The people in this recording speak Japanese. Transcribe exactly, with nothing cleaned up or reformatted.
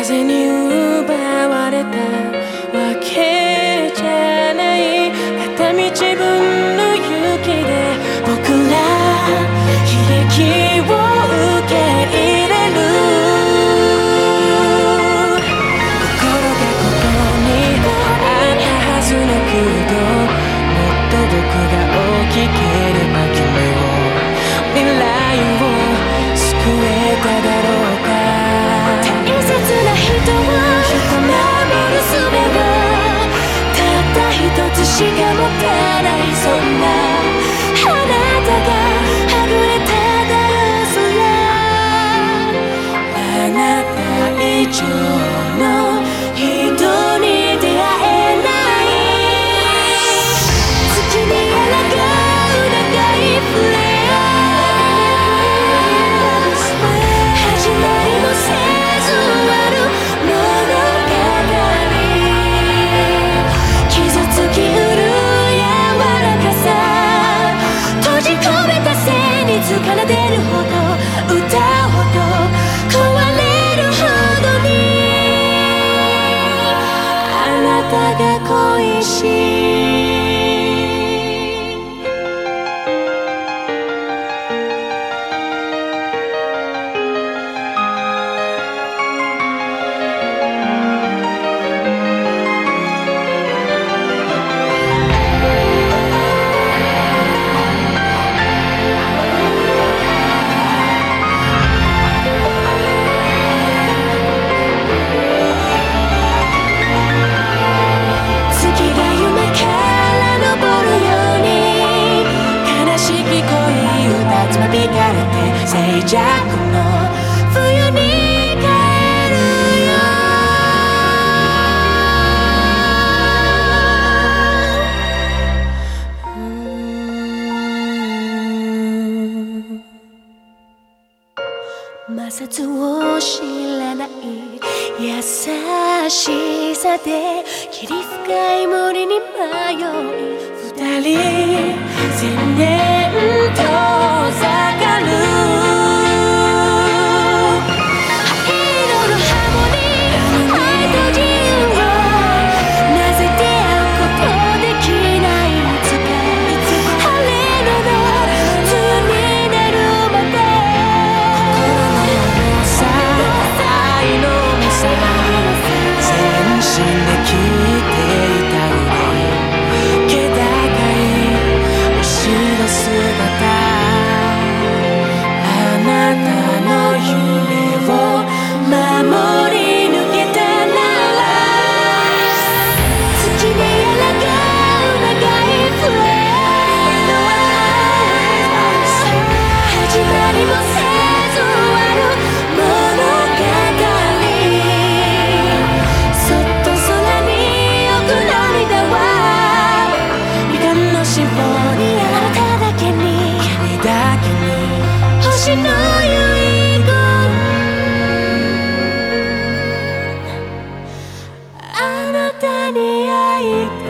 風に奪われたわけじゃない。片道分の雪で僕ら悲劇を受け入れる。心がここにあったはずのけど、もっと僕が大きければ君を未来を救えただろうか。大切な人を守る術をたった一つしか持たない。そんなあなたがはぐれただよ。そりゃあなた以上の人に出会えない。月に抗う長いフレア、始まりもせず終わる物語。傷つきうる柔らかさ、閉じ込めた旋律奏でるほど、歌うほど、壊れるほどにあなたが恋しい。つまびかれて静寂の冬に帰るよ。摩擦を知らない優しさで霧深い森に迷い、二人千年遠ざかる。灰色のハーモニー、愛と自由をなぜ出会うことできない。いつか晴れの夏になるまで、心の重さ、愛の重さ、全身で聞いていたより気高い後ろ姿。星の遺言、あなたに会いたい。